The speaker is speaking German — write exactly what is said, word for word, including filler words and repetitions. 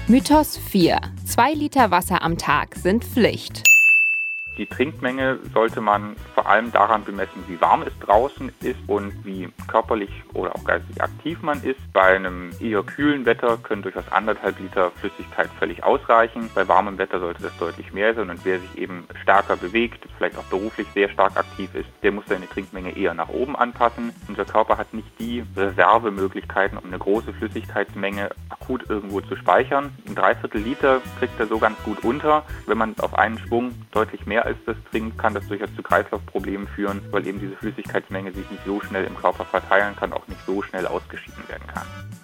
Mythos vier. Zwei Liter Wasser am Tag sind Pflicht. Die Trinkmenge sollte man vor allem daran bemessen, wie warm es draußen ist und wie körperlich oder auch geistig aktiv man ist. Bei einem eher kühlen Wetter können durchaus anderthalb Liter Flüssigkeit völlig ausreichen. Bei warmem Wetter sollte das deutlich mehr sein und wer sich eben stärker bewegt, vielleicht auch beruflich sehr stark aktiv ist, der muss seine Trinkmenge eher nach oben anpassen. Unser Körper hat nicht die Reservemöglichkeiten, um eine große Flüssigkeitsmenge akut irgendwo zu speichern. Ein Dreiviertel Liter kriegt er so ganz gut unter. Wenn man auf einen Schwung deutlich mehr als das trinkt, kann das durchaus zu Kreislaufproblemen führen, weil eben diese Flüssigkeitsmenge sich nicht so schnell im Körper verteilen kann, auch nicht so schnell ausgeschieden werden kann.